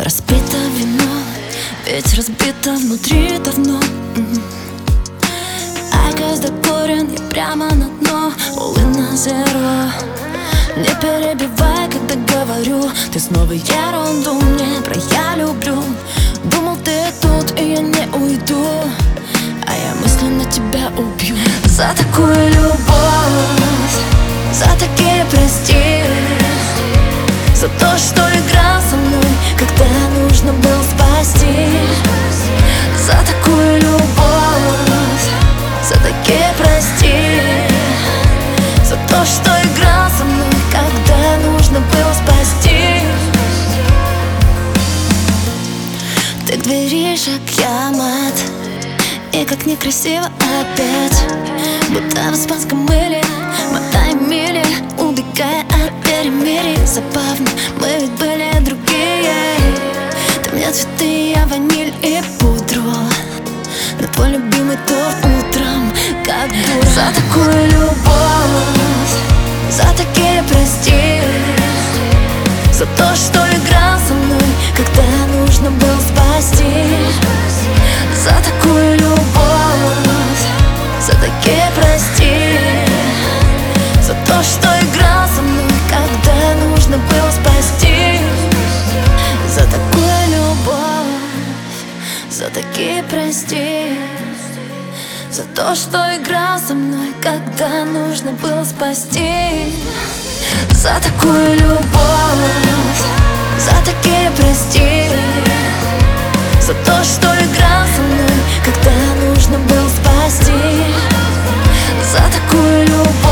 Разбито вино, ведь разбито внутри давно. А каждый корень я прямо на дно, увы, на зеро. Не перебивай, когда говорю, ты снова ерунду мне про «я люблю». Думал, ты тут, и я не уйду, а я мысленно тебя убью. За такую любовь, за такие прости, за то, что играл со мной, когда нужно было спасти. За такую любовь, за такие прости, за то, что играл со мной, когда нужно было спасти. Ты к двери шаг, я мат, и как некрасиво опять, будто в испанском мыле, мотаем мили, убегая от перемирий. Забавно, мы ведь были другие. Ты мне цветы, я ваниль и пудру, на твой любимый торт утром, как дура. За такую любовь, за такие прости, за то, что играл со мной, когда нужно было спасти. За такую любовь, за такие прости, за то, что играл со мной, когда нужно было спасти. За такую любовь, за такие прости, за то, что играл со мной, когда нужно было спасти. За такую любовь, за такие прости, за то, что играл со мной, когда нужно было спасти. За такую любовь,